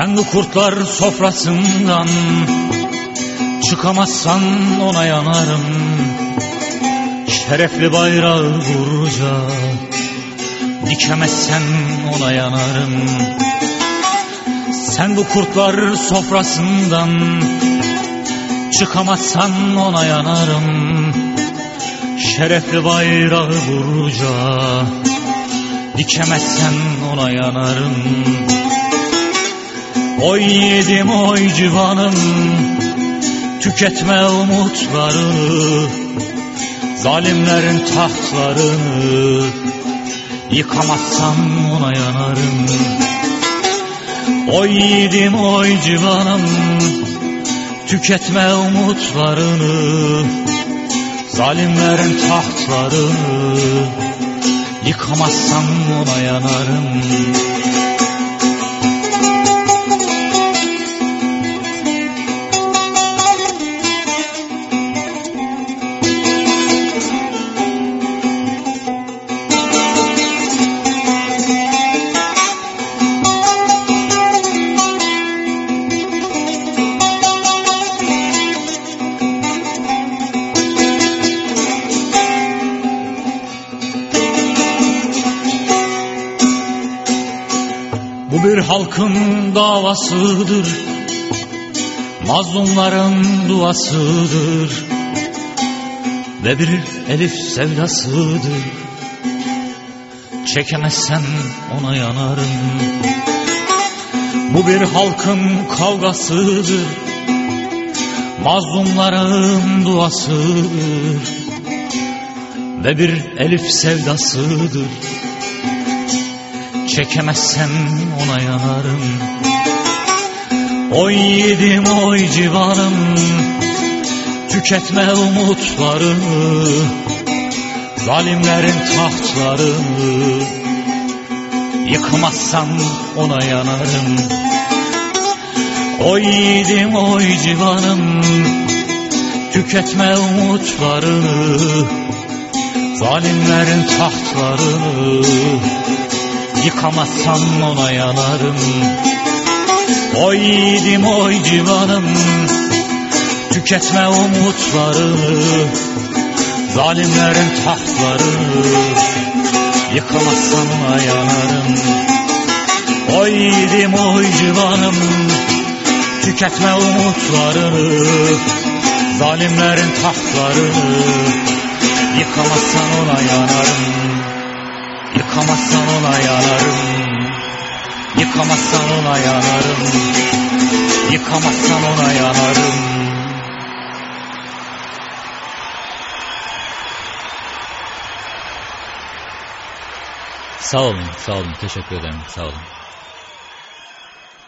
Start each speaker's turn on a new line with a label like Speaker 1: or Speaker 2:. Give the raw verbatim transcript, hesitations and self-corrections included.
Speaker 1: Sen bu kurtlar sofrasından çıkamazsan ona yanarım. Şerefli bayrağı vurunca dikemezsen ona yanarım. Sen bu kurtlar sofrasından çıkamazsan ona yanarım. Şerefli bayrağı vurunca dikemezsen ona yanarım. Oy yedim oy civanım, tüketme umutlarını, zalimlerin tahtlarını, yıkamazsan ona yanarım. Oy yedim oy civanım, tüketme umutlarını, zalimlerin tahtlarını, yıkamazsan ona yanarım. Bu bir halkın davasıdır, mazlumların duasıdır ve bir elif sevdasıdır. Çekemezsen ona yanarım. Bu bir halkın kavgasıdır, mazlumların duasıdır ve bir elif sevdasıdır. Çekemezsen ona yanarım. Oy yedim oy civanım, tüketme umutlarını, zalimlerin tahtlarını, yıkamazsan ona yanarım. Oy yedim oy civanım, tüketme umutlarını, zalimlerin tahtlarını, yıkamazsan ona yanarım. Oy yiğidim oy civanım, tüketme umutlarını, zalimlerin tahtlarını, yıkamazsan ona yanarım. Oy yiğidim oy civanım, tüketme umutlarını, zalimlerin tahtlarını, yıkamazsan ona yanarım. Yıkamazsan ona yanarım. Yıkamazsan ona yanarım. Yıkamazsan ona yanarım.
Speaker 2: Sağ olun, sağ olun. Teşekkür ederim. Sağ olun.